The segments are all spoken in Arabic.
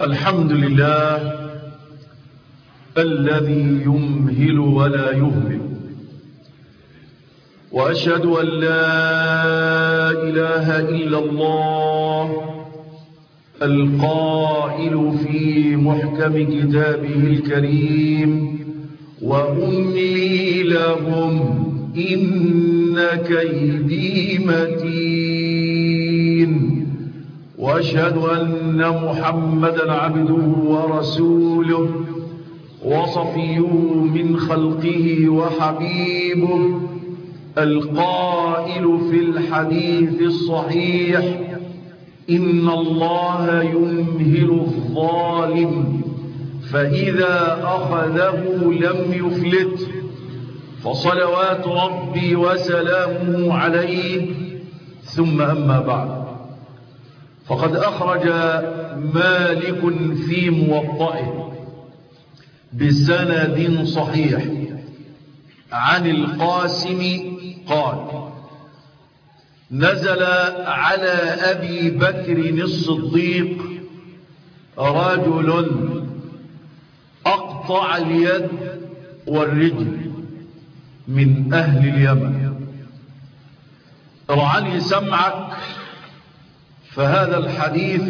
الحمد لله الذي يمهل ولا يهمل، وأشهد أن لا إله إلا الله القائل في محكم كتابه الكريم: وأملي لهم إن كيدي متين. وأشهد أن محمدا عبده ورسوله وصفيه من خلقه وحبيبه، القائل في الحديث الصحيح: إن الله يمهل الظالم فإذا أخذه لم يفلت. فصلوات ربي وسلامه عليه، ثم أما بعد، فقد أخرج مالك في موطئه بسند صحيح عن القاسم قال: نزل على أبي بكر الصديق رجل أقطع اليد والرجل من أهل اليمن. ارعى سمعك، فهذا الحديث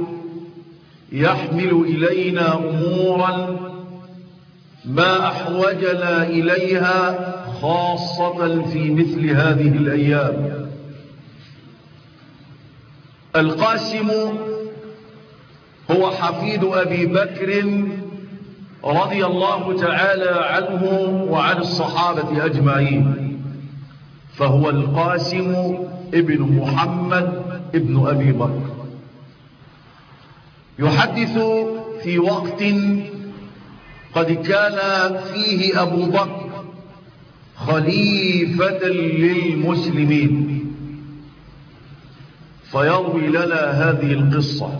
يحمل إلينا أمورا ما أحوجنا إليها، خاصة في مثل هذه الأيام. القاسم هو حفيد أبي بكر رضي الله تعالى عنه وعن الصحابة أجمعين، فهو القاسم ابن محمد ابن أبي بكر. يحدث في وقت قد كان فيه أبو بكر خليفة للمسلمين، فيروي لنا هذه القصة: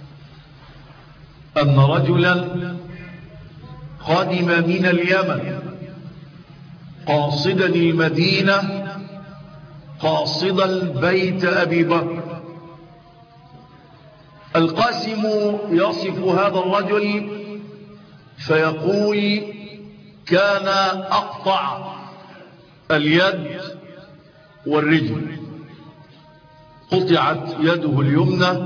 أن رجلا قدم من اليمن قاصدا المدينة، قاصدا بيت أبي بكر. القاسم يصف هذا الرجل فيقول: كان أقطع اليد والرجل، قطعت يده اليمنى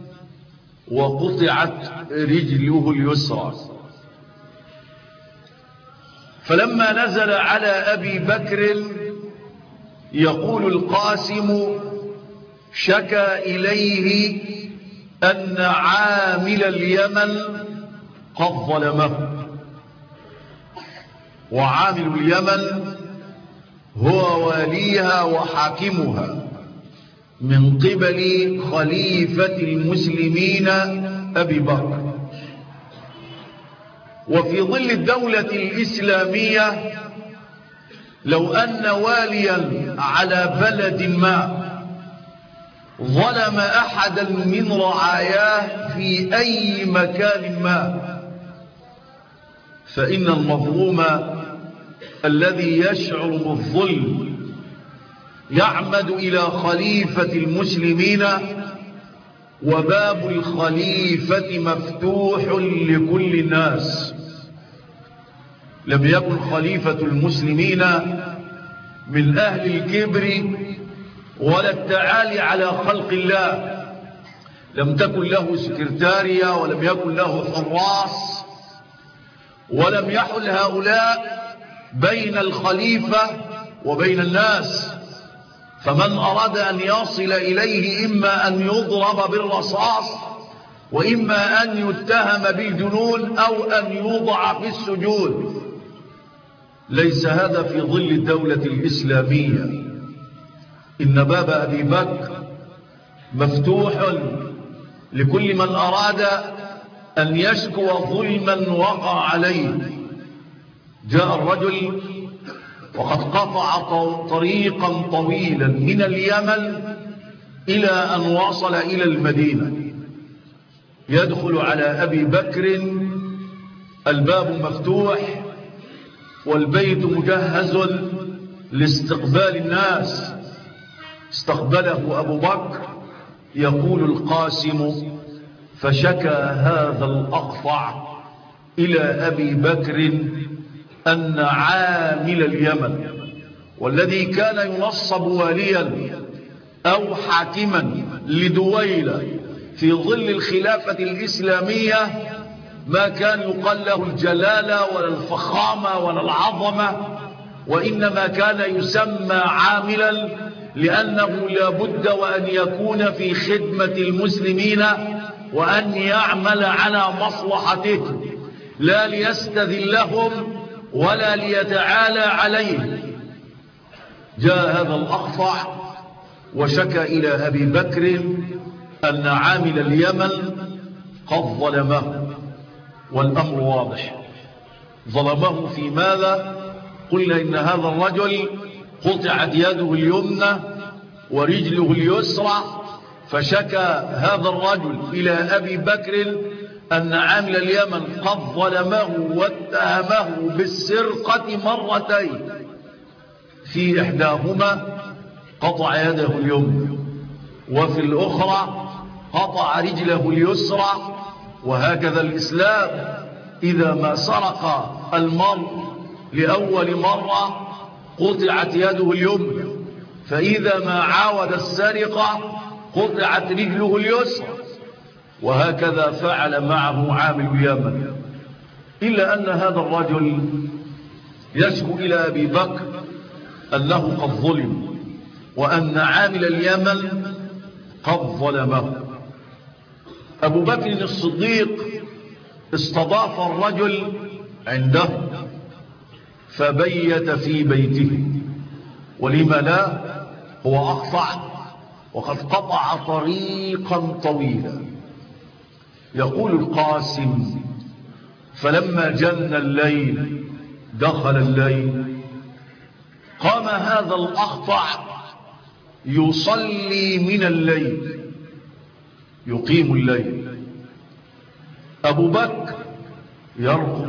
وقطعت رجله اليسرى. فلما نزل على أبي بكر يقول القاسم: شكى إليه أن عامل اليمن قد ظلمه. وعامل اليمن هو واليها وحاكمها من قبل خليفة المسلمين أبي بكر. وفي ظل الدولة الإسلامية، لو أن واليا على بلد ما ظلم أحدا من رعاياه في أي مكان ما، فإن المظلوم الذي يشعر بالظلم يعمد إلى خليفة المسلمين، وباب الخليفة مفتوح لكل الناس. لم يكن خليفة المسلمين من أهل الكبر ولا التعالي على خلق الله، لم تكن له سكرتارية ولم يكن له حراس، ولم يحل هؤلاء بين الخليفة وبين الناس. فمن أراد أن يصل إليه إما أن يضرب بالرصاص، وإما أن يتهم بالجنون، أو أن يوضع في السجون. ليس هذا في ظل الدولة الإسلامية. إن باب أبي بكر مفتوح لكل من أراد أن يشكو ظلما وقع عليه. جاء الرجل وقد قطع طريقا طويلا من اليمن إلى أن وصل إلى المدينة. يدخل على أبي بكر، الباب مفتوح والبيت مجهز لاستقبال الناس. استقبله أبو بكر، يقول القاسم: فشكى هذا الأقطع إلى أبي بكر أن عامل اليمن والذي كان ينصب واليا أو حاكما لدويلة في ظل الخلافة الإسلامية ما كان يقال له الجلالة ولا الفخامة ولا العظمة، وإنما كان يسمى عاملا لأنه لا بد وأن يكون في خدمة المسلمين وأن يعمل على مصلحتهم لا ليستذلهم ولا ليتعالى عليه. جاء هذا الأقطع وشكى إلى أبي بكر أن عامل اليمن قد ظلمه، والأمر واضح. ظلمه في ماذا؟ قلنا إن هذا الرجل قطعت يده اليمنى ورجله اليسرى، فشكى هذا الرجل إلى أبي بكر أن عامل اليمن قد ظلمه واتهمه بالسرقة مرتين، في إحداهما قطع يده اليمنى وفي الأخرى قطع رجله اليسرى. وهكذا الإسلام إذا ما سرق المرء لأول مرة قطعت يده اليمنى، فإذا ما عاود السرقة قطعت رجله اليسرى، وهكذا فعل معه عامل اليمن. إلا أن هذا الرجل يشكو إلى أبي بكر أنه قد ظلم وأن عامل اليمن قد ظلمه. أبو بكر الصديق استضاف الرجل عنده فبيت في بيته، ولما لا، هو أقطع وقد قطع طريقا طويلا. يقول القاسم: فلما جن الليل دخل الليل قام هذا الأقطع يصلي من الليل يقيم الليل. أبو بكر يرقب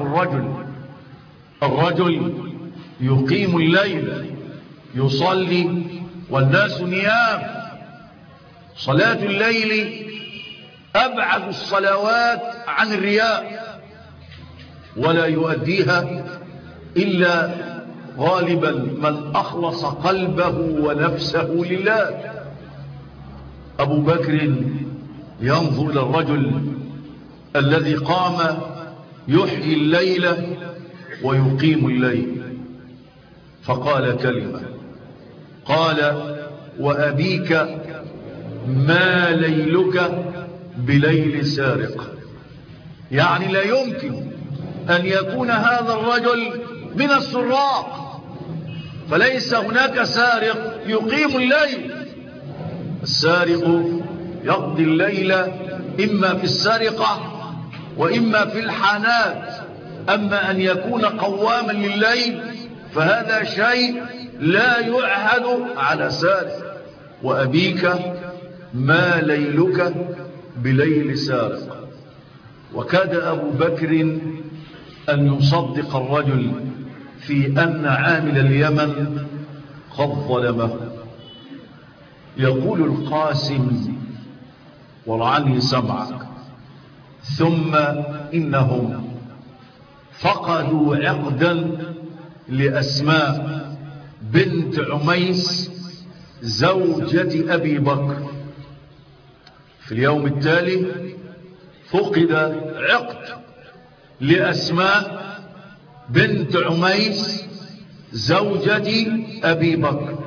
الرجل يقيم الليل يصلي والناس نيام. صلاة الليل أبعد الصلوات عن الرياء، ولا يؤديها إلا غالبا من أخلص قلبه ونفسه لله. أبو بكر ينظر إلى الرجل الذي قام يحيي الليل ويقيم الليل، فقال كلمة، قال: وأبيك ما ليلك بليل سارق. يعني لا يمكن أن يكون هذا الرجل من السراق، فليس هناك سارق يقيم الليل. السارق يقضي الليل إما في السرقة وإما في الحانات، أما أن يكون قواما لليل فهذا شيء لا يعهد على سارق. وأبيك ما ليلك بليل سارق. وكاد أبو بكر أن يصدق الرجل في أن عامل اليمن قد ظلمه. يقول القاسم ورعني سمعك: ثم إنهم فقدوا عقدا لأسماء بنت عميس زوجة أبي بكر. في اليوم التالي فقد عقد لأسماء بنت عميس زوجة أبي بكر.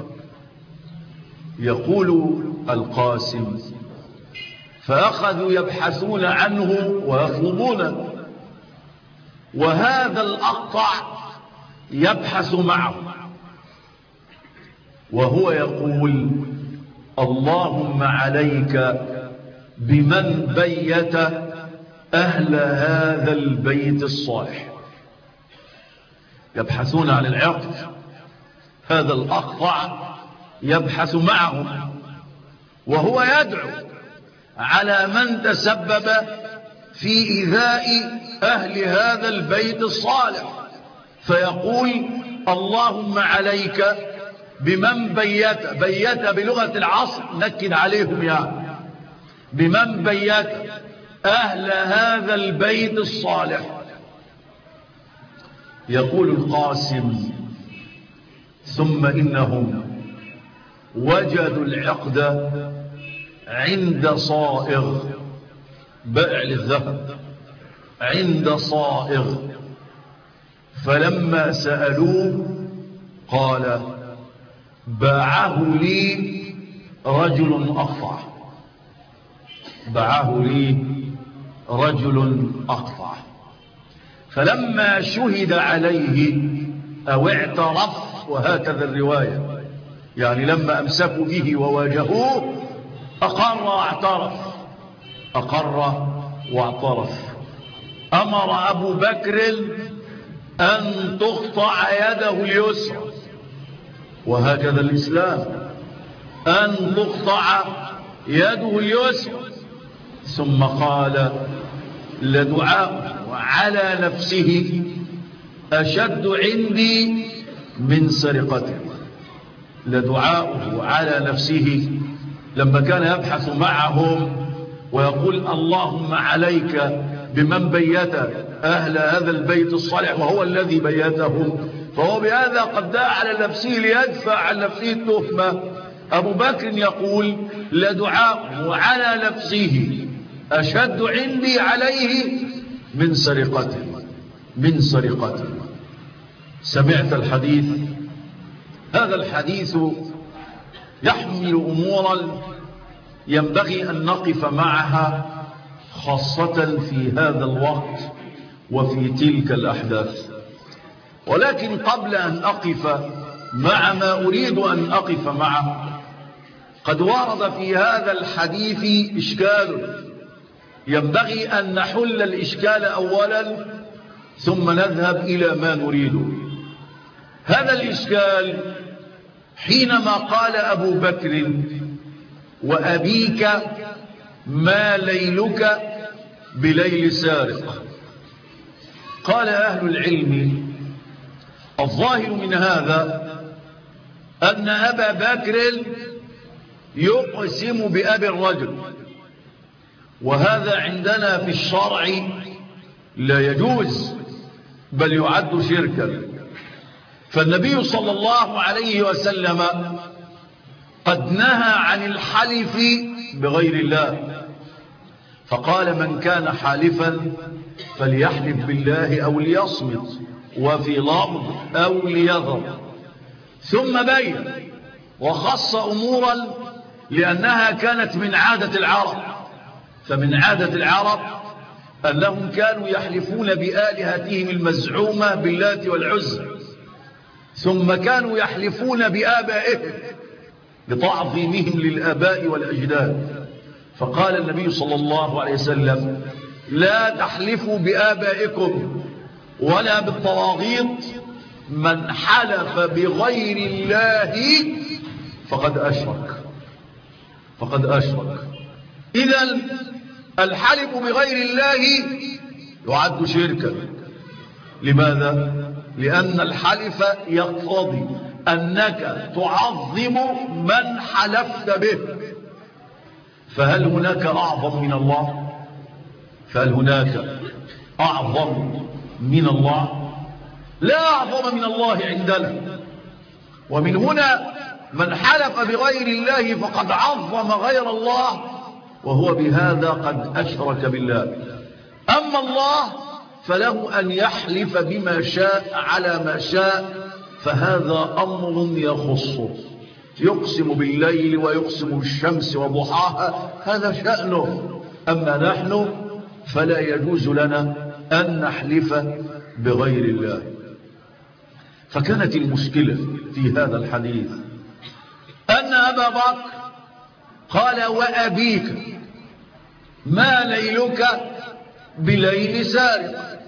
يقول القاسم: فأخذوا يبحثون عنه ويطلبونه، وهذا الأقطع يبحث معه وهو يقول: اللهم عليك بمن بيت أهل هذا البيت الصالح. يبحثون عن العقد، هذا الأقطع يبحث معهم وهو يدعو على من تسبب في إيذاء أهل هذا البيت الصالح، فيقول: اللهم عليك بمن بيت بلغة العصر، نكد عليهم يعني، بمن بيت أهل هذا البيت الصالح. يقول القاسم: ثم إنهم وجدوا العقد عند صائغ، بائع للذهب، عند صائغ، فلما سألوه قال: باعه لي رجل أقطع، باعه لي رجل أقطع. فلما شهد عليه أو اعترف، وهكذا الرواية، يعني لما أمسكوا به وواجهوه أقر واعترف، أقر واعترف. أمر أبو بكر أن تقطع يده اليسرى، وهكذا الإسلام، أن تقطع يده اليسرى. ثم قال: لدعاء على نفسه أشد عندي من سرقته. لدعاؤه على نفسه لما كان يبحث معهم ويقول: اللهم عليك بمن بيت أهل هذا البيت الصالح، وهو الذي بيتهم، فهو بهذا قد دعا على نفسه ليدفع عن نفسه التهمة. أبو بكر يقول: لدعاؤه على نفسه أشد عندي عليه من سرقته، من سرقته. سمعت الحديث؟ هذا الحديث يحمل أمورا ينبغي أن نقف معها، خاصة في هذا الوقت وفي تلك الأحداث. ولكن قبل أن أقف مع ما أريد أن أقف معه، قد ورد في هذا الحديث إشكال ينبغي أن نحل الإشكال أولا ثم نذهب إلى ما نريده. هذا الإشكال حينما قال أبو بكر: وأبيك ما ليلك بليل سارق. قال أهل العلم: الظاهر من هذا أن أبا بكر يقسم بأبي الرجل، وهذا عندنا في الشرع لا يجوز، بل يعد شركا. فالنبي صلى الله عليه وسلم قد نهى عن الحلف بغير الله، فقال: من كان حالفا فليحلف بالله أو ليصمت، وفي لفظ أو ليذر. ثم بين وخص أمورا لأنها كانت من عادة العرب. فمن عادة العرب أنهم كانوا يحلفون بآلهتهم المزعومة باللات والعزى، ثم كانوا يحلفون بآبائهم بتعظيمهم للآباء والأجداد. فقال النبي صلى الله عليه وسلم: لا تحلفوا بآبائكم ولا بالطواغيت، من حلف بغير الله فقد أشرك، فقد أشرك. إذن الحلف بغير الله يعد شركا. لماذا؟ لأن الحلف يقتضي أنك تعظم من حلفت به. فهل هناك أعظم من الله؟ فهل هناك أعظم من الله؟ لا أعظم من الله عندنا. ومن هنا من حلف بغير الله فقد عظم غير الله، وهو بهذا قد أشرك بالله. أما الله فله أن يحلف بما شاء على ما شاء، فهذا أمر يخصه. يقسم بالليل ويقسم بالشمس وضحاها، هذا شأنه. أما نحن فلا يجوز لنا أن نحلف بغير الله. فكانت المشكلة في هذا الحديث أن أبا بكر قال: وأبيك ما ليلك بليل سارق.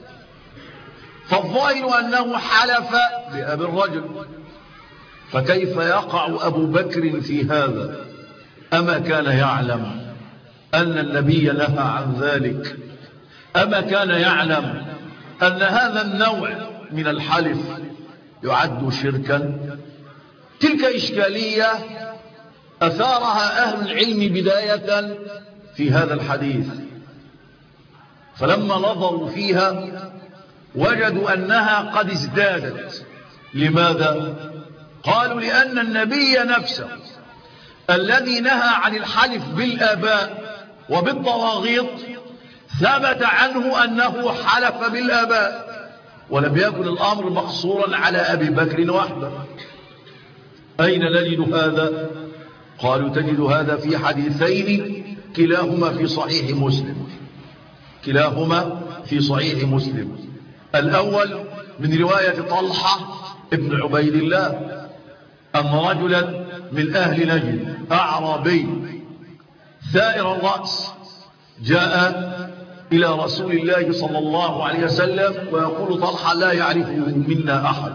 فالظاهر أنه حلف بأبي الرجل، فكيف يقع أبو بكر في هذا؟ أما كان يعلم أن النبي نهى عن ذلك؟ أما كان يعلم أن هذا النوع من الحلف يعد شركا؟ تلك إشكالية أثارها أهل العلم بداية في هذا الحديث. فلما نظروا فيها وجدوا أنها قد ازدادت. لماذا؟ قالوا لأن النبي نفسه الذي نهى عن الحلف بالآباء وبالطواغيت ثبت عنه أنه حلف بالآباء، ولم يكن الأمر مقصورا على أبي بكر وحده. أين نجد هذا؟ قالوا تجد هذا في حديثين كلاهما في صحيح مسلم، كلاهما في صحيح مسلم. الأول من رواية طلحة ابن عبيد الله أن رجلا من أهل نجد أعرابي ثائر الرأس جاء إلى رسول الله صلى الله عليه وسلم ويقول طلحة لا يعرفه منا أحد،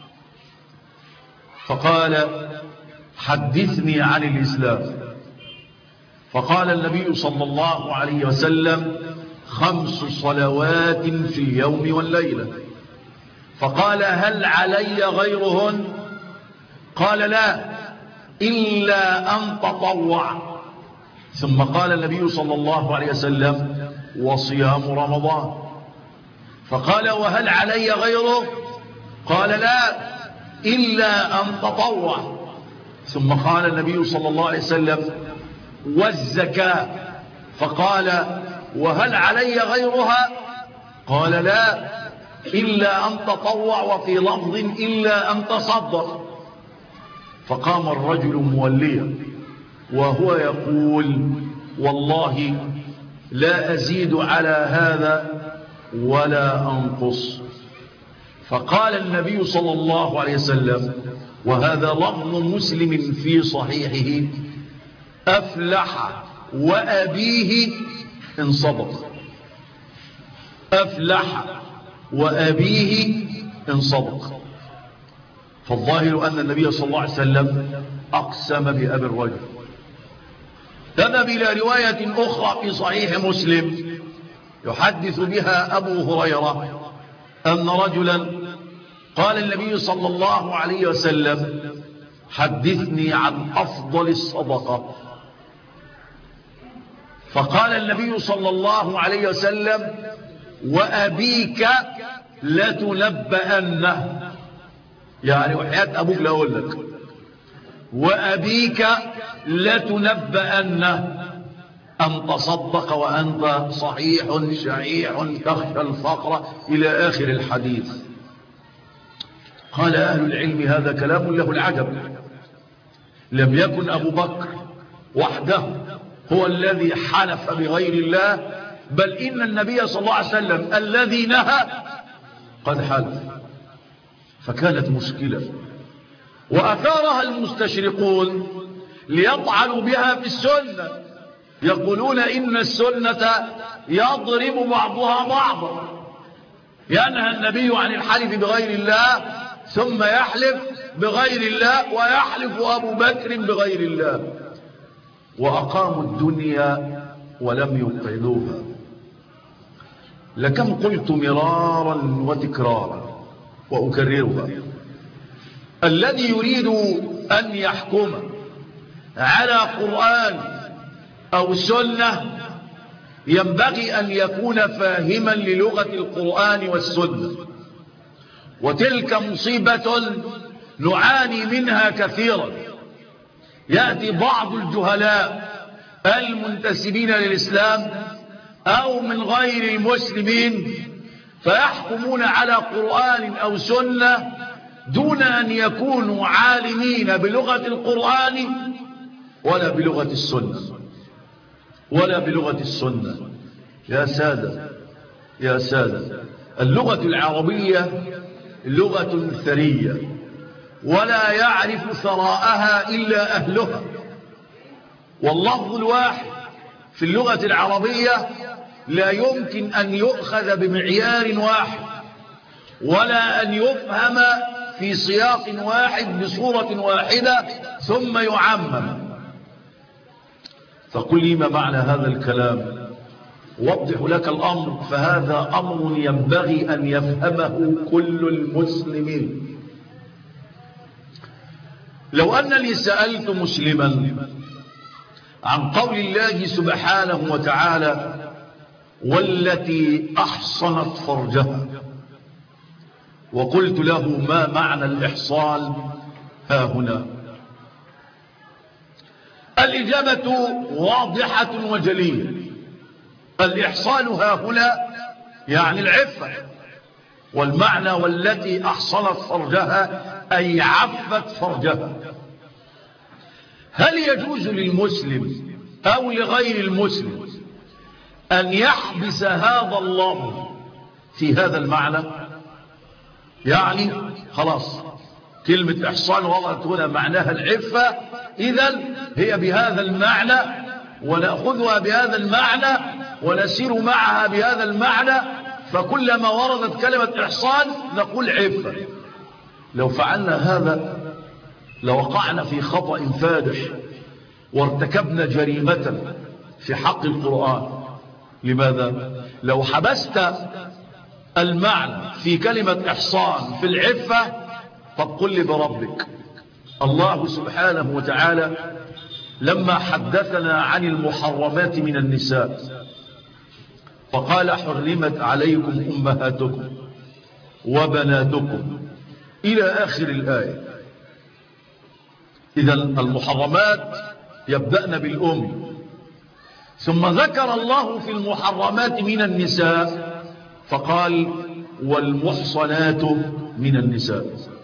فقال حدثني عن الإسلام. فقال النبي صلى الله عليه وسلم 5 صلوات في اليوم والليلة. فقال هل علي غيرهن؟ قال لا إلا أن تطوع. ثم قال النبي صلى الله عليه وسلم وصيام رمضان. فقال وهل علي غيره؟ قال لا إلا أن تطوع. ثم قال النبي صلى الله عليه وسلم والزكاة. فقال وهل علي غيرها؟ قال لا إلا أن تطوع، وفي لفظ إلا أن تصدق. فقام الرجل موليا وهو يقول والله لا أزيد على هذا ولا أنقص. فقال النبي صلى الله عليه وسلم وهذا لفظ مسلم في صحيحه أفلح وأبيه إن صدق، أفلح وأبيه إن صدق. فالظاهر أن النبي صلى الله عليه وسلم أقسم بأبي الرجل. تذهب إلى رواية أخرى في صحيح مسلم يحدث بها أبو هريرة أن رجلا قال النبي صلى الله عليه وسلم حدثني عن أفضل الصدقة. فقال النبي صلى الله عليه وسلم وأبيك لتنبأنه، يعني وحياة أبوك لأقول لك وأبيك لتنبأنه أن تصدق وأنت صحيح شعيع تخشى الفقر إلى آخر الحديث. قال أهل العلم هذا كلام له العجب. لم يكن أبو بكر وحده هو الذي حلف بغير الله، بل إن النبي صلى الله عليه وسلم الذي نهى قد حلف. فكانت مشكلة وأثارها المستشرقون ليطعنوا بها في السنة، يقولون إن السنة يضرب بعضها بعضا. ينهى النبي عن الحلف بغير الله ثم يحلف بغير الله، ويحلف أبو بكر بغير الله، وأقاموا الدنيا ولم يقعدوها. لكم قلت مرارا وتكرارا وأكررها، الذي يريد أن يحكم على قرآن أو سنة ينبغي أن يكون فاهما للغة القرآن والسنة، وتلك مصيبة نعاني منها كثيرا. يأتي بعض الجهلاء المنتسبين للإسلام أو من غير المسلمين فيحكمون على قرآن أو سنة دون أن يكونوا عالمين بلغة القرآن ولا بلغة السنة ولا بلغة السنة. يا سادة يا سادة، اللغة العربية لغة ثرية ولا يعرف ثراءها إلا أهلها، واللفظ الواحد في اللغة العربية لا يمكن أن يؤخذ بمعيار واحد ولا أن يفهم في سياق واحد بصورة واحدة ثم يعمم. فقل لي ما معنى هذا الكلام؟ وضح لك الأمر، فهذا أمر ينبغي أن يفهمه كل المسلمين. لو أنني سألت مسلما عن قول الله سبحانه وتعالى والتي أحصنت فرجها. وقلت له ما معنى الإحصان ها هنا؟ الإجابة واضحة وجلية. الإحصان ها هنا يعني العفة، والمعنى والتي أحصنت فرجها أي عفت فرجها. هل يجوز للمسلم أو لغير المسلم أن يحبس هذا اللفظ في هذا المعنى؟ يعني خلاص كلمة إحصان وردت هنا معناها العفة، إذن هي بهذا المعنى ونأخذها بهذا المعنى ونسير معها بهذا المعنى، فكلما وردت كلمة إحصان نقول عفة. لو فعلنا هذا لوقعنا في خطأ فادح وارتكبنا جريمة في حق القرآن. لماذا؟ لو حبست المعنى في كلمة إحصان في العفة، طب قل لي بربك، الله سبحانه وتعالى لما حدثنا عن المحرمات من النساء فقال حرمت عليكم أمهاتكم وبناتكم إلى آخر الآية. إذا المحرمات يبدأن بالأم، ثم ذكر الله في المحرمات من النساء فقال والمحصنات من النساء.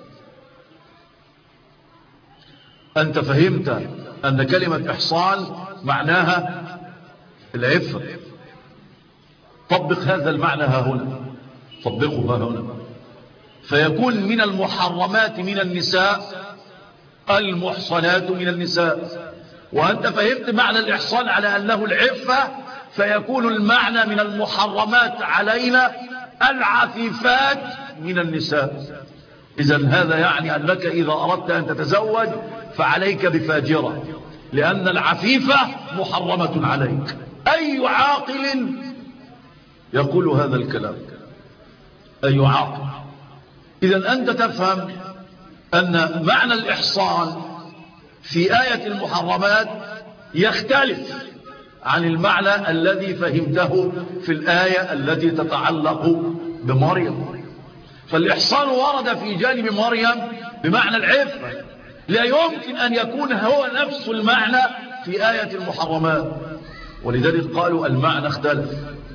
أنت فهمت أن كلمة إحصان معناها العفة. طبق هذا المعنى ها هنا، طبقه ها هنا، فيكون من المحرمات من النساء المحصنات من النساء. وأنت فهمت معنى الإحصان على أنه العفة، فيكون المعنى من المحرمات علينا العفيفات من النساء. إذن هذا يعني أنك إذا أردت أن تتزوج فعليك بفاجرة، لأن العفيفة محرمة عليك. أي عاقل يقول هذا الكلام؟ أي عاقل؟ إذن أنت تفهم أن معنى الإحصان في آية المحرمات يختلف عن المعنى الذي فهمته في الآية التي تتعلق بمريم. فالإحصان ورد في جانب مريم بمعنى العفة، لا يمكن أن يكون هو نفس المعنى في آية المحرمات، ولذلك قالوا المعنى اختلف.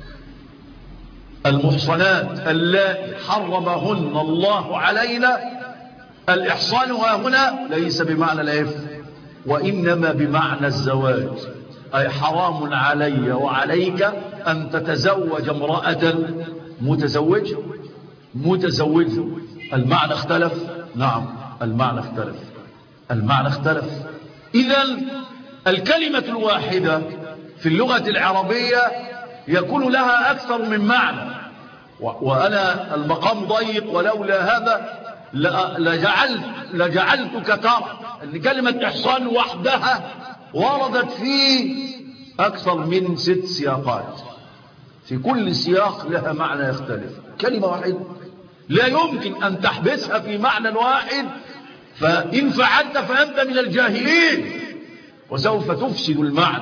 المحصنات اللائي حرمهن الله علينا، الإحصان هنا ليس بمعنى العفة وإنما بمعنى الزواج، أي حرام علي وعليك أن تتزوج امرأة متزوجة. المعنى اختلف. نعم المعنى اختلف، المعنى اختلف. إذن الكلمة الواحدة في اللغة العربية يكون لها أكثر من معنى، وأنا المقام ضيق، ولولا هذا لجعلتك ترى أن كلمة إحصان وحدها وردت في أكثر من 6 سياقات، في كل سياق لها معنى يختلف. كلمة واحدة لا يمكن أن تحبسها في معنى واحد، فإن فعلت فأنت من الجاهلين وسوف تفسد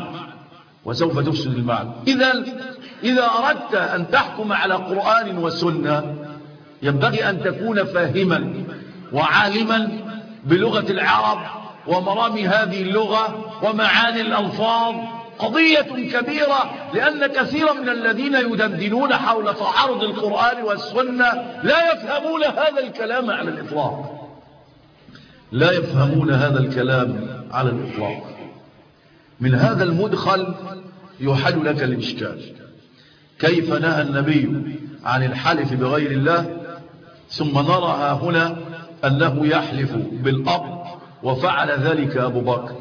المعنى. إذا أردت أن تحكم على قرآن وسنة ينبغي أن تكون فاهما وعالما بلغة العرب ومرامي هذه اللغة ومعاني الألفاظ. قضية كبيرة، لأن كثيرا من الذين يدندنون حول تعارض القرآن والسنة لا يفهمون هذا الكلام على الإطلاق، لا يفهمون هذا الكلام على الإطلاق. من هذا المدخل يحل لك الإشكال: كيف نهى النبي عن الحلف بغير الله ثم نرى هنا أنه يحلف بالأب وفعل ذلك أبو بكر؟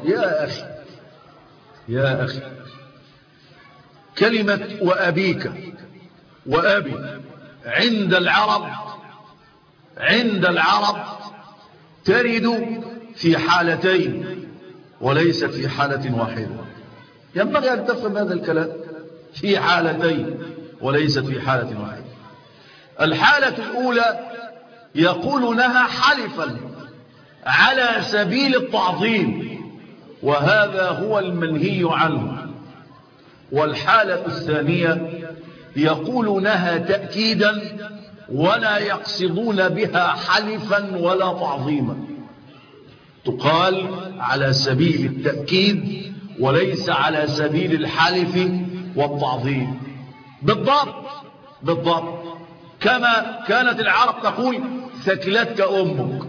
يا أخي كلمة وأبيك وأبي عند العرب ترد في حالتين وليست في حالة واحدة. ينبغي أن تفهم هذا الكلام، في حالتين وليست في حالة واحدة. الحالة الأولى يقولونها حلفا على سبيل التعظيم، وهذا هو المنهي عنه. والحالة الثانية يقولونها تأكيدا ولا يقصدون بها حلفا ولا تعظيما. تقال على سبيل التأكيد وليس على سبيل الحلف والتعظيم. بالضبط كما كانت العرب تقول ثكلتك أمك.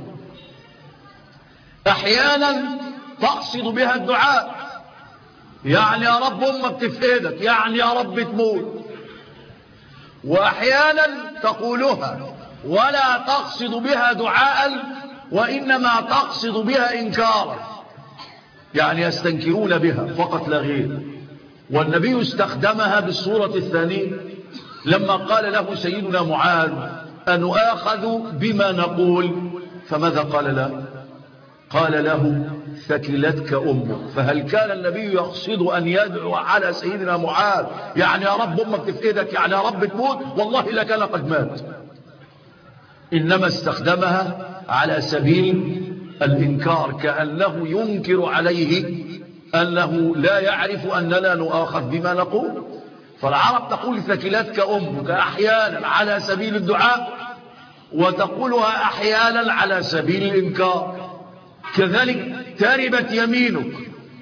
أحيانا تقصد بها الدعاء، يعني يا رب أمك تفقدك، يعني يا رب تموت. وأحيانا تقولها ولا تقصد بها دعاء وإنما تقصد بها إنكارا، يعني يستنكرون بها فقط لا غير. والنبي استخدمها بالصورة الثانية لما قال له سيدنا معاذ أنؤاخذ بما نقول، فماذا قال له؟ قال له ثكلتك أمك. فهل كان النبي يقصد أن يدعو على سيدنا معاذ يعني يا رب أمك تفقدك، يعني يا رب تموت؟ والله لكان قد مات. إنما استخدمها على سبيل الإنكار، كأنه ينكر عليه أنه لا يعرف أننا نؤاخذ بما نقول. فالعرب تقول ثكلتك أمك أحيانا على سبيل الدعاء، وتقولها أحيانا على سبيل الإنكار. كذلك تربت يمينك،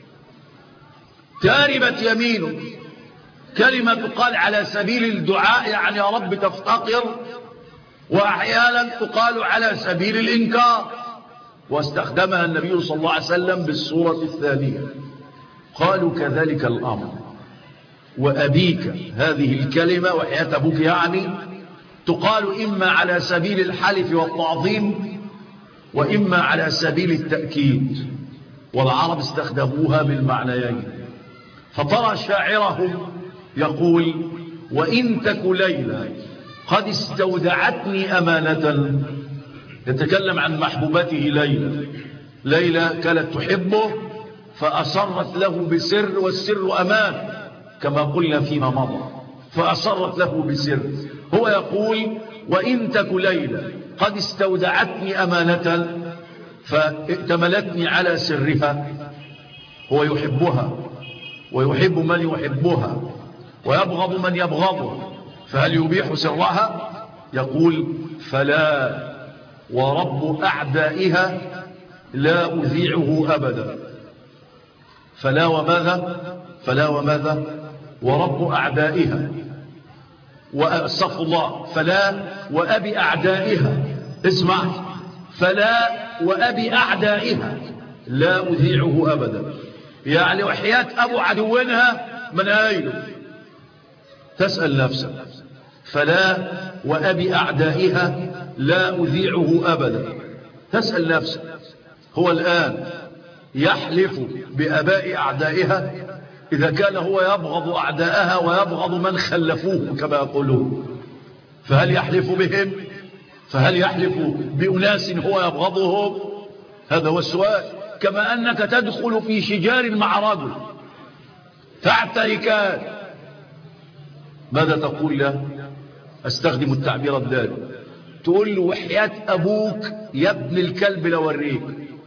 تربت يمينك كلمة تقال على سبيل الدعاء يعني يا رب تفتقر، وأحيانا تقال على سبيل الإنكار. واستخدمها النبي صلى الله عليه وسلم بالصورة الثانية. قالوا كذلك الأمر وأبيك، هذه الكلمة وحياة أبوك يعني تقال إما على سبيل الحلف والتعظيم وإما على سبيل التأكيد، والعرب استخدموها بالمعنيين. فترى شاعرهم يقول وإن تك ليلى قد استودعتني أمانة، يتكلم عن محبوبته ليلى. ليلى كانت تحبه فأصرت له بسر، والسر أمان كما قلنا فيما مضى، فأصرت له بسر. هو يقول وإن تك ليلى قد استودعتني أمانة فائتملتني على سرها. هو يحبها ويحب من يحبها ويبغض من يبغضها، فهل يبيح سرها؟ يقول فلا ورب أعدائها لا أذيعه أبدا. فلا وماذا؟ فلا وماذا؟ ورب أعدائها، واستغفر الله، فلا وأبي أعدائها. اسمع، فلا وأبي أعدائها لا أذيعه أبدا، يعني وحياة أبو عدوينها من أيله. تسأل نفسك فلا وأبي أعدائها لا أذيعه أبدا. تسأل نفسك هو الآن يحلف بأباء أعدائها إذا كان هو يبغض أعداءها ويبغض من خلفوه كما يقولون؟ فهل يحلف بهم؟ فهل يحلف بأناس هو يبغضهم؟ هذا هو السؤال. كما أنك تدخل في شجار مع رجل تعتركان، ماذا تقول له؟ استخدم التعبير الدارج، تقول له وحياة أبوك يا ابن الكلب لوريك.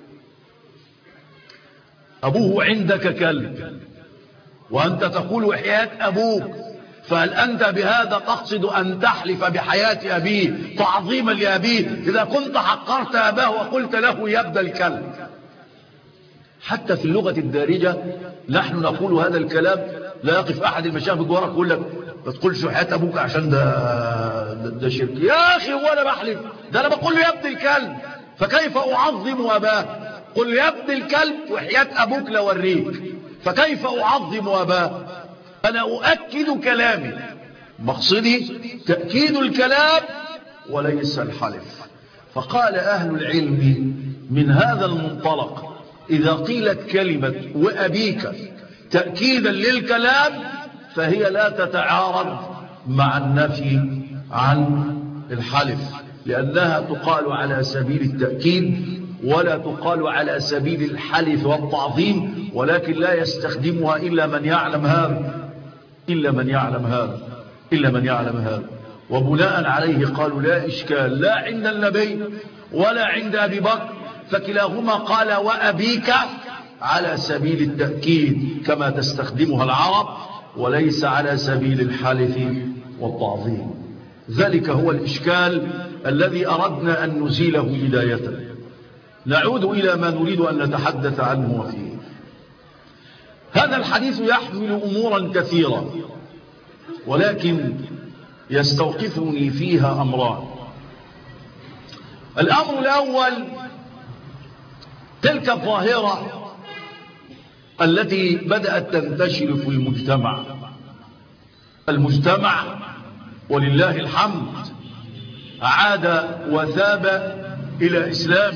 أبوه عندك كلب وأنت تقول وحياة أبوك، فهل أنت بهذا تقصد أن تحلف بحياة أبيه تعظيما لأبيه إذا كنت حقرت أباه وقلت له يا ابن الكلب؟ حتى في اللغة الدارجة نحن نقول هذا الكلام، لا يقف أحد المشايخ بجوارك يقول لك ما تقولش وحياة أبوك عشان ده شرك. يا أخي هو أنا بحلف؟ ده أنا بقول له يا ابن الكلب، فكيف أعظم أباه؟ قل يا ابن الكلب وحياة أبوك لوريك، فكيف أعظم أباه؟ أنا أؤكد كلامي، مقصدي تأكيد الكلام وليس الحلف. فقال أهل العلم من هذا المنطلق إذا قيلت كلمة وأبيك تأكيدا للكلام فهي لا تتعارض مع النفي عن الحلف، لأنها تقال على سبيل التأكيد ولا تقال على سبيل الحلف والتعظيم، ولكن لا يستخدمها إلا من يعلم هذا، إلا من يعلم هذا، إلا من يعلم هذا. وبناء عليه قالوا لا إشكال لا عند النبي ولا عند أبي بكر، فكلاهما قال وأبيك على سبيل التأكيد كما تستخدمها العرب، وليس على سبيل الحلف والتعظيم. ذلك هو الإشكال الذي أردنا أن نزيله بداية. نعود إلى ما نريد أن نتحدث عنه وفيه. هذا الحديث يحمل أمورا كثيرة، ولكن يستوقفني فيها أمران. الأمر الأول تلك الظاهرة التي بدأت تنتشر في المجتمع ولله الحمد عاد وثاب إلى إسلام،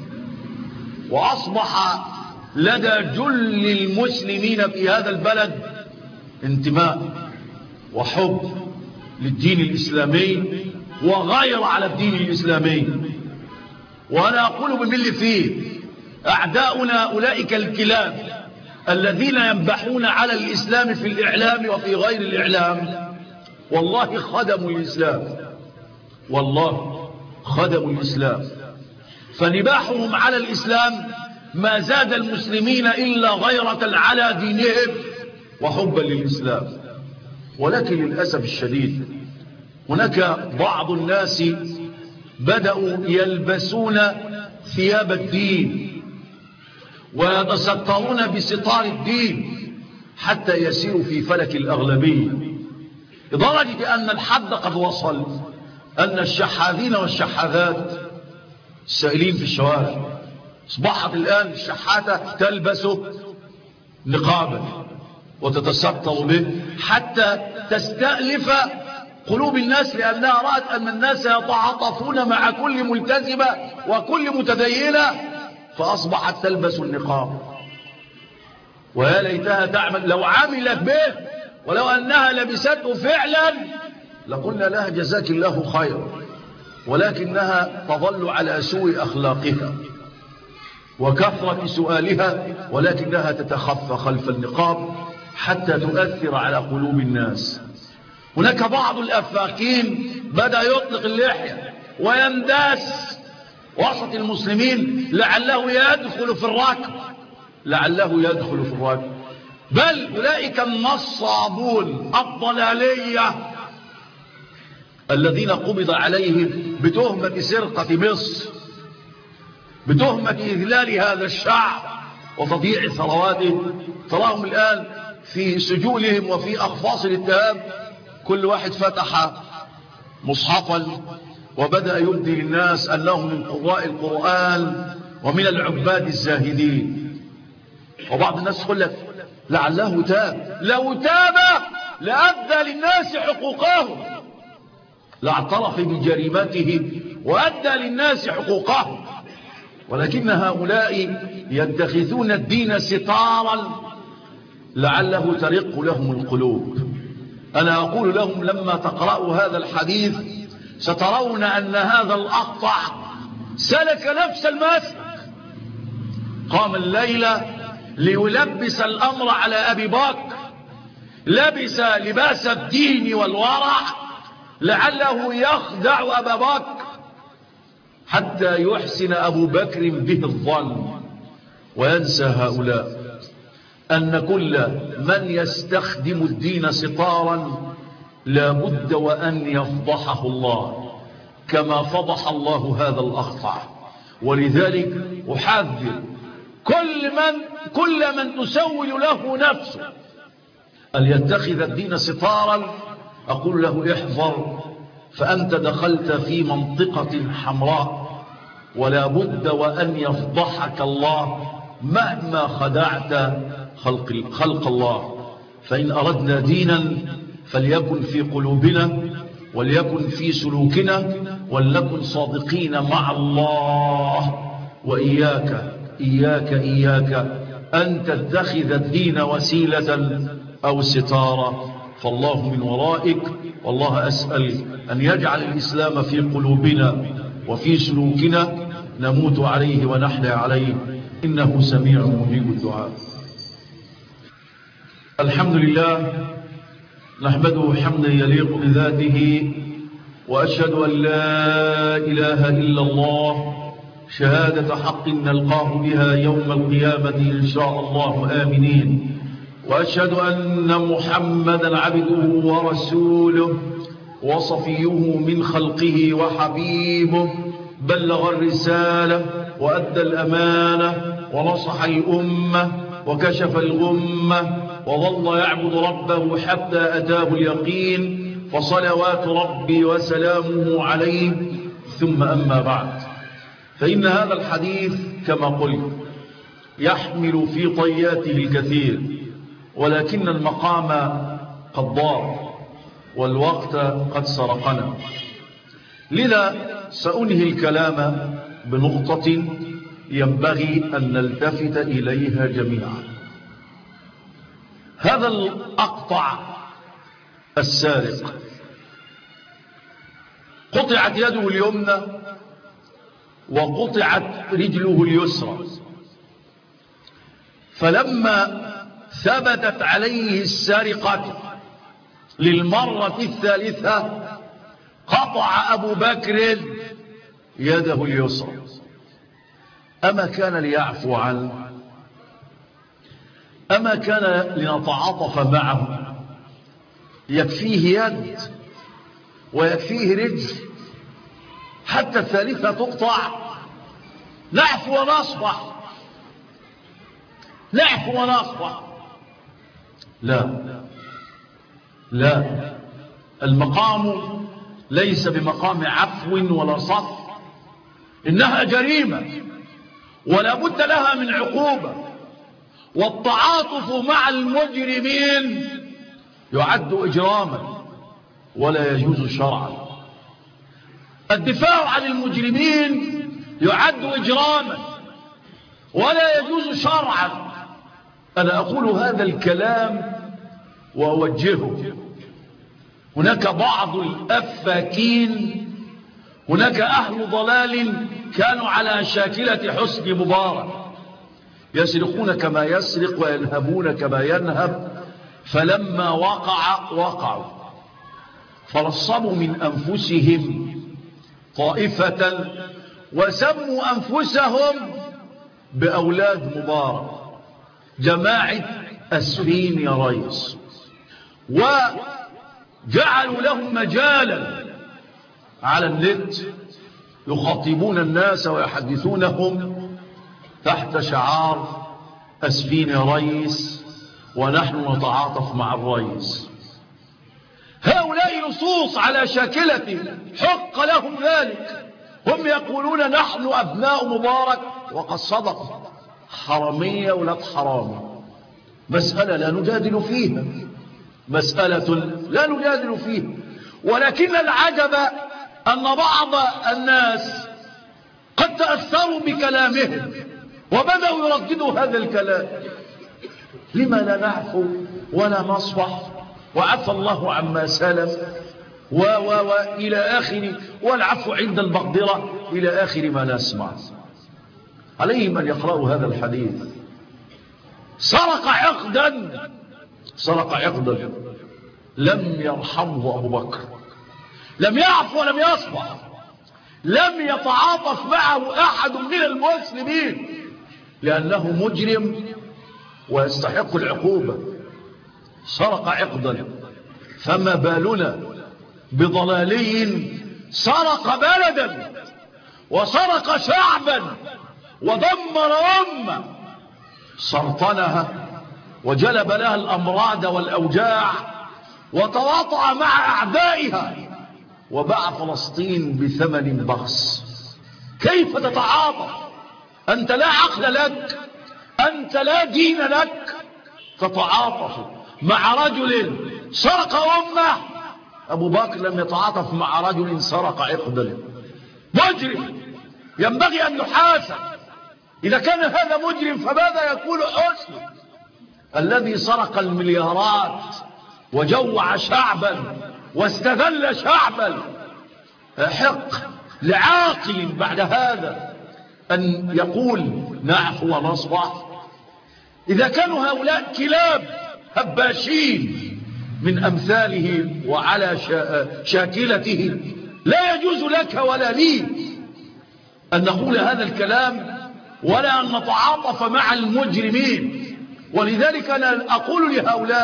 وأصبح لدى جل المسلمين في هذا البلد انتماء وحب للدين الإسلامي وغير على الدين الإسلامي. وأنا أقول بملي فيه أعداؤنا أولئك الكلاب الذين ينبحون على الإسلام في الإعلام وفي غير الإعلام، والله خدموا الإسلام، والله خدموا الإسلام. فنباحهم على الإسلام ما زاد المسلمين إلا غيرة على دينهم وحبا للإسلام. ولكن للأسف الشديد هناك بعض الناس بدأوا يلبسون ثياب الدين ويتسترون بستار الدين حتى يسيروا في فلك الأغلبية، لدرجة أن الحد قد وصل أن الشحاذين والشحاذات السائلين في الشوارع أصبحت الآن الشحاتة تلبس نقابا وتتستر به حتى تستألف قلوب الناس، لأنها رأت أن الناس يتعاطفون مع كل ملتزمة وكل متدينة، فأصبحت تلبس النقاب. ويا ليتها تعمل لو عملت به، ولو أنها لبسته فعلا لقلنا لها جزاك الله خير، ولكنها تظل على سوء أخلاقها وكثرة سؤالها، ولكنها تتخفى خلف النقاب حتى تؤثر على قلوب الناس. هناك بعض الأفاكين بدأ يطلق اللحية وينداس وسط المسلمين لعله يدخل في الركب، بل أولئك النصابون الضلالية الذين قبض عليهم بتهمة سرقة مصر، بتهمة إذلال هذا الشعب وتضييع ثرواته، تراهم الآن في سجونهم وفي أخفاص الاتهام كل واحد فتح مصحفا وبدأ يبدي للناس أنه من قراء القرآن ومن العباد الزاهدين. وبعض الناس يقول لك لعله تاب، لو تاب لأدى للناس حقوقهم، لاعترف بجريمته وأدى للناس حقوقهم. ولكن هؤلاء يتخذون الدين ستارا لعله ترق لهم القلوب. أنا أقول لهم لما تقرأوا هذا الحديث سترون أن هذا الأقطع سلك نفس المسلك، قام الليلة ليلبس الأمر على أبي بكر، لبس لباس الدين والورع لعله يخدع أبا بكر حتى يحسن أبو بكر به الظن، وينسى هؤلاء أن كل من يستخدم الدين ستارا لا بد وأن يفضحه الله كما فضح الله هذا الأخطع. ولذلك أحذر كل من تسول له نفسه أن يتخذ الدين ستارا، أقول له احذر، فأنت دخلت في منطقة حمراء، ولا بد وأن يفضحك الله مهما خدعت خلق الله. فإن أردنا دينا فليكن في قلوبنا وليكن في سلوكنا، ولنكن صادقين مع الله. وإياك إياك إياك أن تتخذ الدين وسيلة أو ستارة، فالله من ورائك. والله أسأل أن يجعل الإسلام في قلوبنا وفي سلوكنا نموت عليه ونحيا عليه، إنه سميع مجيب الدعاء. الحمد لله نحمده حمدا يليق بذاته، وأشهد أن لا إله إلا الله شهادة حق نلقاه بها يوم القيامة إن شاء الله آمنين. وأشهد أن محمدا عبده ورسوله وصفيه من خلقه وحبيبه، بلغ الرسالة وأدى الأمانة ونصح الأمة وكشف الغمة، وظل يعبد ربه حتى أتاه اليقين، فصلوات ربي وسلامه عليه. ثم أما بعد، فإن هذا الحديث كما قلت يحمل في طياته الكثير، ولكن المقام قد ضاع والوقت قد سرقنا، لذا سأنهي الكلام بنقطة ينبغي أن نلتفت إليها جميعا. هذا الأقطع السارق قطعت يده اليمنى وقطعت رجله اليسرى، فلما ثبتت عليه السرقة للمرة الثالثة قطع أبو بكر يده اليسرى. أما كان ليعفو عنه؟ أما كان لنتعاطف معه؟ يكفيه يد ويكفيه رجل، حتى الثالثة تقطع. نعفو ونصفح، نعفو ونصفح. لا لا، المقام ليس بمقام عفو ولا صفح، إنها جريمة ولا بد لها من عقوبة، والتعاطف مع المجرمين يعد إجراما ولا يجوز شرعا. الدفاع عن المجرمين يعد إجراما ولا يجوز شرعا. أنا أقول هذا الكلام وأوجهه. هناك بعض الأفاكين، هناك أهل ضلال كانوا على شاكلة حسني مبارك، يسرقون كما يسرق وينهبون كما ينهب، فلما وقعوا فرصبوا من أنفسهم طائفة وسموا أنفسهم بأولاد مبارك، جماعة أسفين يا ريس، وجعلوا لهم مجالا على النت يخاطبون الناس ويحدثونهم تحت شعار أسفين يا ريس ونحن نتعاطف مع الرئيس. هؤلاء لصوص على شاكلة حق لهم ذلك، هم يقولون نحن أبناء مبارك، وقد صدقوا حرامية ولاد حرام. مسألة لا نجادل فيها، مسألة لا نجادل فيها، ولكن العجب أن بعض الناس قد تأثروا بكلامهم وبدأوا يرددوا هذا الكلام. لما لا نعفو ولا نصفح وعفى الله عما سلف وإلى آخر، والعفو عند المقدرة إلى آخر ما نسمع. عليهم أن يقرأوا هذا الحديث. سرق عقدا لم يرحمه أبو بكر، لم يعفو ولم يصفح، لم يتعاطف معه أحد من المسلمين، لأنه مجرم ويستحق العقوبة. سرق عقدا، فما بالنا بضلالي سرق بلدا وسرق شعبا ودمر أمة، سرطنها وجلب لها الأمراض والأوجاع وتواطأ مع أعدائها وباع فلسطين بثمن بخس. كيف تتعاطف؟ أنت لا عقل لك، أنت لا دين لك، تتعاطف مع رجل سرق أمة. أبو بكر لم يتعاطف مع رجل سرق عقدا. مجرم ينبغي أن يحاسب. إذا كان هذا مجرم فماذا يقول حسن الذي سرق المليارات وجوع شعبا واستذل شعبا؟ حق لعاقل بعد هذا أن يقول نعفو ونصفح. إذا كانوا هؤلاء كلاب هباشين من أمثاله وعلى شاكلته، لا يجوز لك ولا لي أن نقول هذا الكلام ولا أن نتعاطف مع المجرمين. ولذلك أنا أقول لهؤلاء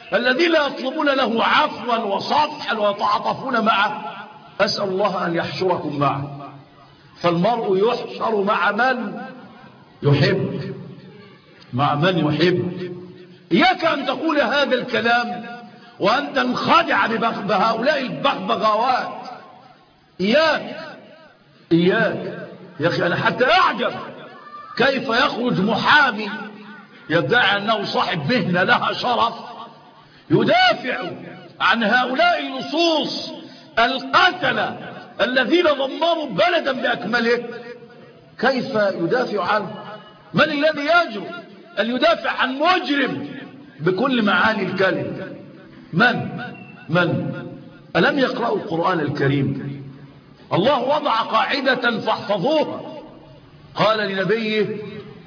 الذين يطلبون له عفوا وصفحا ويتعاطفون معه، أسأل الله أن يحشركم معه. فالمرء يحشر مع من يحب، مع من يحب. إياك أن تقول هذا الكلام وأن تنخدع بهؤلاء البغبغاوات. إياك يا أخي، أنا حتى أعجب كيف يخرج محامي يدعي أنه صاحب مهنة لها شرف يدافع عن هؤلاء اللصوص القتلة الذين دمروا بلدا بأكمله. كيف يدافع عنه؟ من الذي يجرؤ أن يدافع عن مجرم بكل معاني الكلمة؟ من ألم يقرأوا القرآن الكريم؟ الله وضع قاعدة فاحفظوها، قال لنبيه: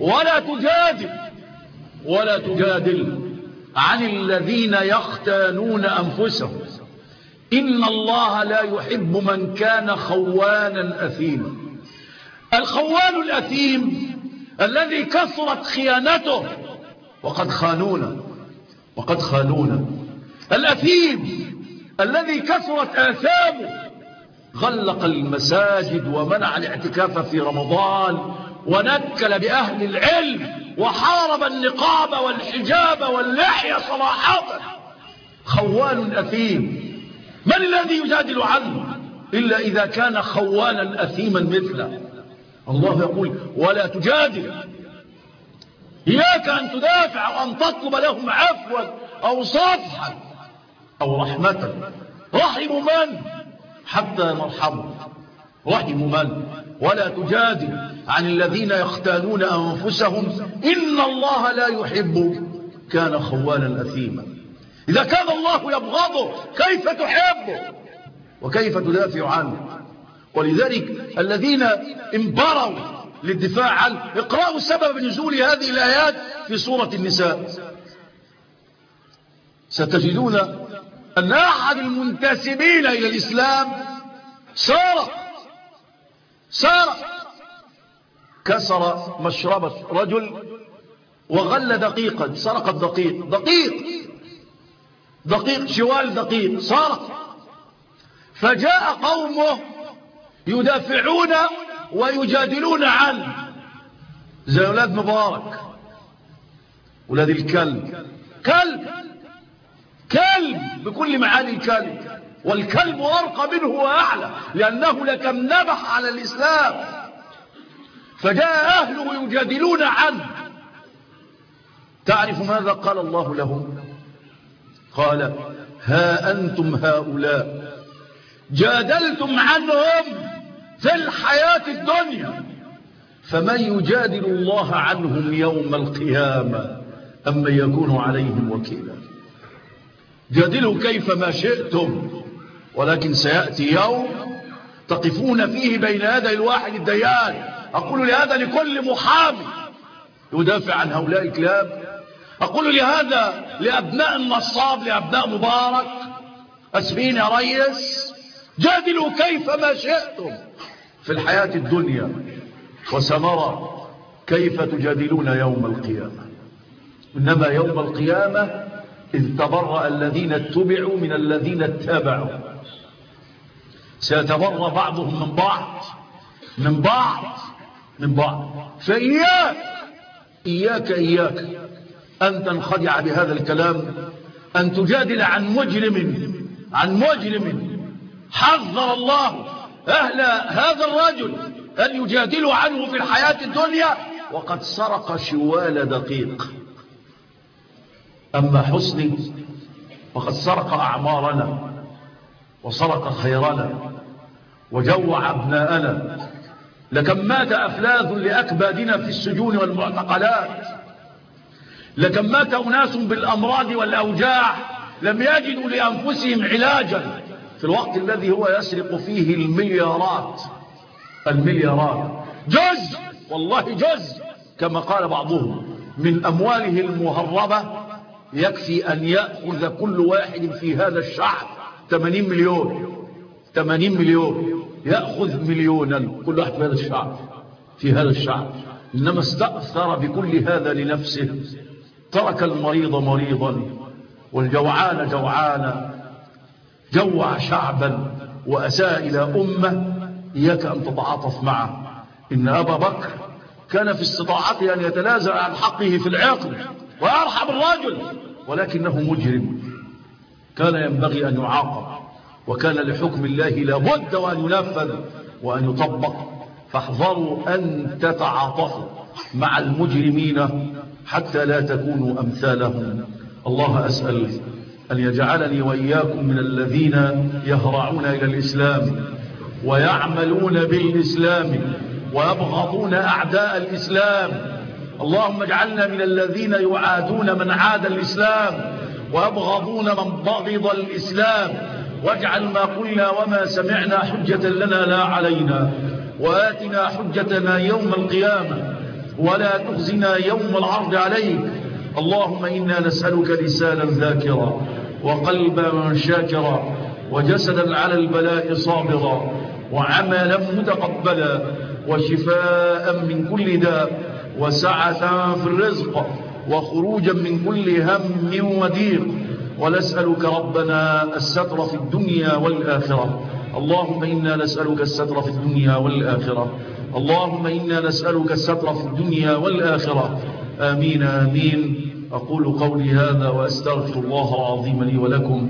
ولا تجادل عن الذين يختانون أنفسهم إن الله لا يحب من كان خوانا أثيما. الخوان الأثيم الذي كثرت خيانته وقد خانونا. الأثيم الذي كثرت آثامه، غلق المساجد ومنع الاعتكاف في رمضان ونكل بأهل العلم وحارب النقاب والحجاب واللحية صراحة. خوان أثيم، من الذي يجادل عنه إلا إذا كان خوانا أثيما مثله؟ الله يقول: ولا تجادل. إياك أن تدافع وأن تطلب لهم عفوا أو صفحا أو رحمة. رحموا من حتى نرحمه؟ رحموا من؟ ولا تجادل عن الذين يختانون أنفسهم إن الله لا يحب كان خوانا أثيما. إذا كان الله يبغضه كيف تحبه وكيف تدافع عنه؟ ولذلك الذين انبروا للدفاع عنه، اقرأوا سبب نزول هذه الآيات في سورة النساء، ستجدون أن أحد المنتسبين إلى الإسلام سارق كسر مشربة رجل وغل دقيقا، سرق دقيق شوال دقيق سرق. فجاء قومه يدافعون ويجادلون عنه زي أولاد مبارك، أولاد الكلب، كلب بكل معاني الكلب، والكلب أرقى منه وأعلى لأنه لكم نبح على الإسلام. فجاء أهله يجادلون عنه. تعرف ماذا قال الله لهم؟ قال: ها أنتم هؤلاء جادلتم عنهم في الحياة الدنيا، فمن يجادل الله عنهم يوم القيامة أم يكون عليهم وكيلا. جادلوا كيفما شئتم، ولكن سيأتي يوم تقفون فيه بين يدي الواحد الديان. أقول لهذا لكل محامي يدافع عن هؤلاء الكلاب، أقول لهذا لأبناء النصاب، لأبناء مبارك: أسفين يا ريس، جادلوا كيفما شئتم في الحياة الدنيا، وسنرى كيف تجادلون يوم القيامة. إنما يوم القيامة إذ تبرأ الذين اتبعوا من الذين اتبعوا، سيتبرأ بعضهم من بعض. فإياك أن تنخدع بهذا الكلام، أن تجادل عن مجرم حذر الله أهل هذا الرجل أن يجادلوا عنه في الحياة الدنيا وقد سرق شوال دقيق. أما حسني فقد سرق أعمارنا وسرق خيرنا وجوع أبناءنا. لكم مات أفلاذ لأكبادنا في السجون والمعتقلات، لكم مات أناس بالأمراض والأوجاع لم يجدوا لأنفسهم علاجا في الوقت الذي هو يسرق فيه المليارات. والله جزء كما قال بعضهم من أمواله المهربة يكفي أن يأخذ كل واحد في هذا الشعب 80 مليون، يأخذ مليونا كل واحد في هذا الشعب. إنما استأثر بكل هذا لنفسه، ترك المريض مريضا والجوعان جوعان جوع شعبا وأساء إلى أمة إياك أن تتعاطف معه. إن أبا بكر كان في استطاعته أن يتنازل عن حقه في العقل ويرحم الرجل، ولكنه مجرم كان ينبغي أن يعاقب، وكان لحكم الله لابد وأن ينفذ وأن يطبق. فاحذروا أن تتعاطفوا مع المجرمين حتى لا تكونوا أمثالهم. الله أسأل أن يجعلني وإياكم من الذين يهرعون إلى الإسلام ويعملون بالإسلام ويبغضون أعداء الإسلام. اللهم اجعلنا من الذين يعادون من عاد الإسلام ويبغضون من بغض الإسلام، واجعل ما قلنا وما سمعنا حجة لنا لا علينا، وآتنا حجتنا يوم القيامة ولا تخزنا يوم العرض عليك. اللهم إنا نسألك لسانا ذاكرا وقلبا شاكرا وجسدا على البلاء صابرا وعملا متقبلا وشفاء من كل داء وسعة في الرزق وخروجا من كل هم وضيق. ونسألك ربنا الستر في الدنيا والآخرة. اللهم إنا نسألك الستر في الدنيا والآخرة. اللهم إنا نسألك الستر في الدنيا والآخرة. آمين آمين. أقول قولي هذا وأستغفر الله العظيم لي ولكم،